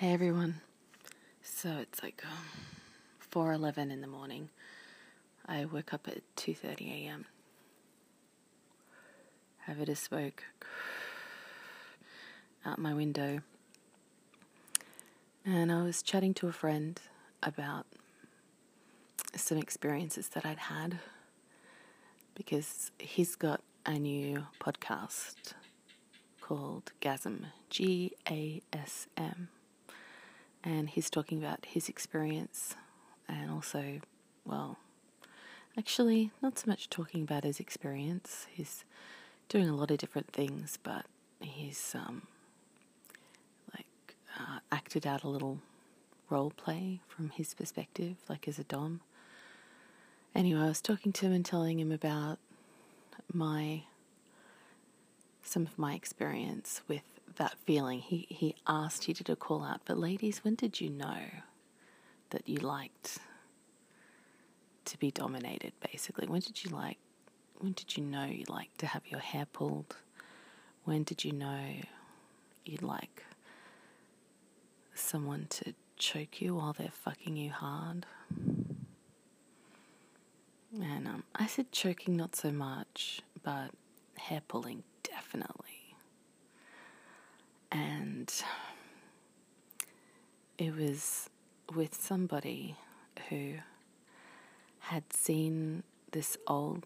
Hey everyone. So it's like 4:11 in the morning. I woke up at 2:30 a.m. Have a smoke out my window. And I was chatting to a friend about some experiences that I'd had because he's got a new podcast called Gasm, Gasm. And he's talking about his experience and also, well, actually not so much talking about his experience. He's doing a lot of different things, but he's acted out a little role play from his perspective, like as a dom. Anyway, I was talking to him and telling him about some of my experience with that feeling. He did a call out, but ladies, when did you know that you liked to be dominated, basically? When did you know you liked to have your hair pulled? When did you know you'd like someone to choke you while they're fucking you hard? And I said choking not so much, but hair pulling definitely. And it was with somebody who had seen this old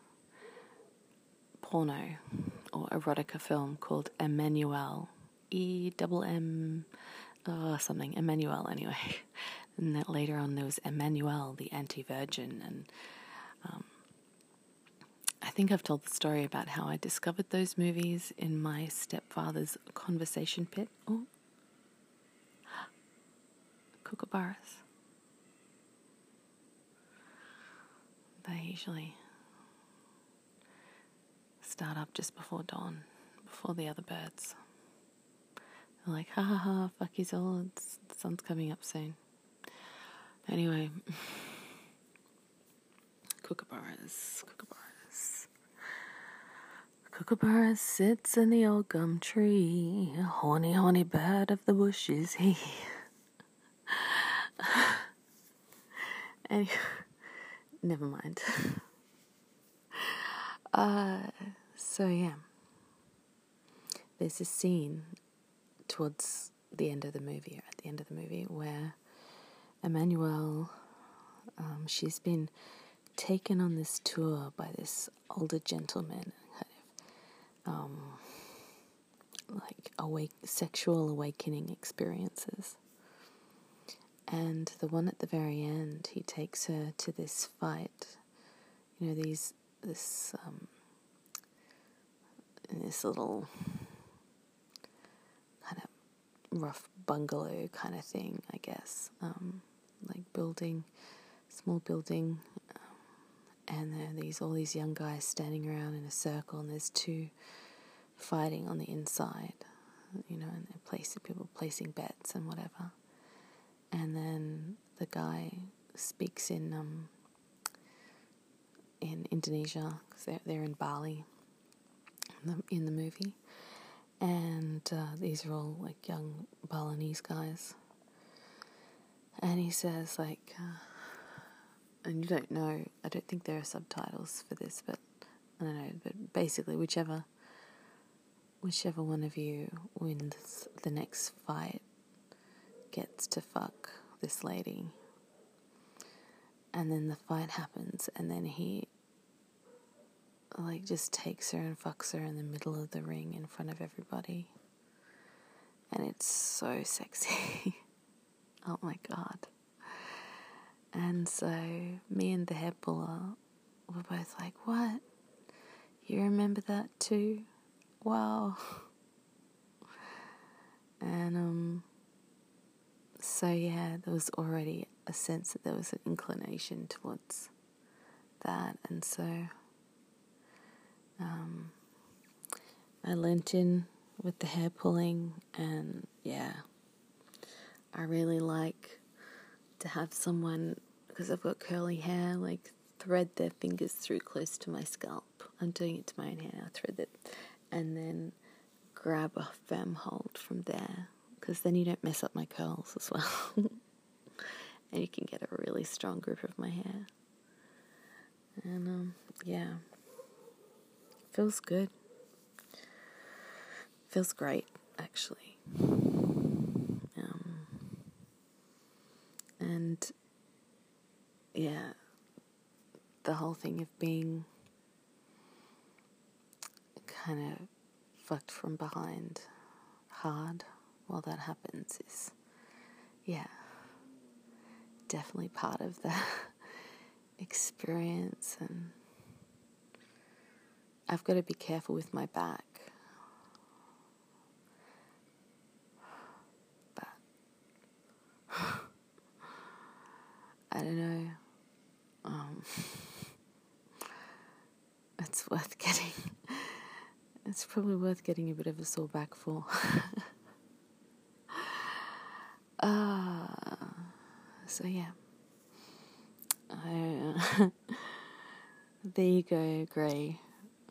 porno or erotica film called Emmanuel, Emmanuel anyway. And that later on there was Emmanuel, the anti-virgin. And I think I've told the story about how I discovered those movies in my stepfather's conversation pit. Oh, kookaburras. They usually start up just before dawn, before the other birds. They're like, ha ha ha, fuck yous all, the sun's coming up soon. Anyway, kookaburras. Kookaburra sits in the old gum tree, horny, horny bird of the bush is he. Anyway, never mind. So yeah, there's a scene towards the end of the movie, or at the end of the movie, where Emmanuel, she's been taken on this tour by this older gentleman, sexual awakening experiences. And the one at the very end, he takes her to this fight. You know, this little kind of rough bungalow kind of thing, I guess. Small building, and there are all these young guys standing around in a circle, and there's two fighting on the inside, and people placing bets and whatever. And then the guy speaks in Indonesia, because they're in Bali in the movie, and these are all like young Balinese guys. And he says and you don't know, I don't think there are subtitles for this, but I don't know, but basically whichever one of you wins the next fight gets to fuck this lady. And then the fight happens, and then he just takes her and fucks her in the middle of the ring in front of everybody. And it's so sexy. Oh my God. And so me and the hair puller were both like, what? You remember that too? Wow. And so yeah, there was already a sense that there was an inclination towards that. And so I leant in with the hair pulling, and yeah, I really like to have someone, because I've got curly hair, thread their fingers through close to my scalp. I'm doing it to my own hair. I thread it and then grab a firm hold from there, because then you don't mess up my curls as well. And you can get a really strong grip of my hair. And, feels good. Feels great, actually. And, yeah, the whole thing of being kind of fucked from behind hard while that happens is, definitely part of the experience. And I've got to be careful with my back. But I don't know. It's probably worth getting a bit of a sore back for. So yeah. There you go, Grey.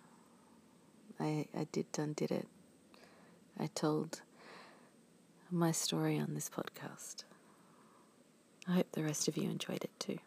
I undid it. I told my story on this podcast. I hope the rest of you enjoyed it too.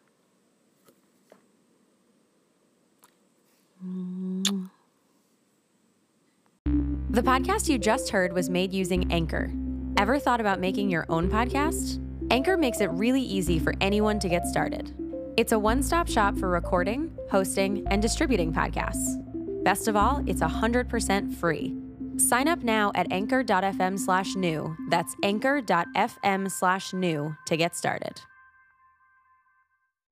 The podcast you just heard was made using Anchor. Ever thought about making your own podcast? Anchor makes it really easy for anyone to get started. It's a one-stop shop for recording, hosting, and distributing podcasts. Best of all, it's 100% free. Sign up now at anchor.fm/new. That's anchor.fm/new to get started.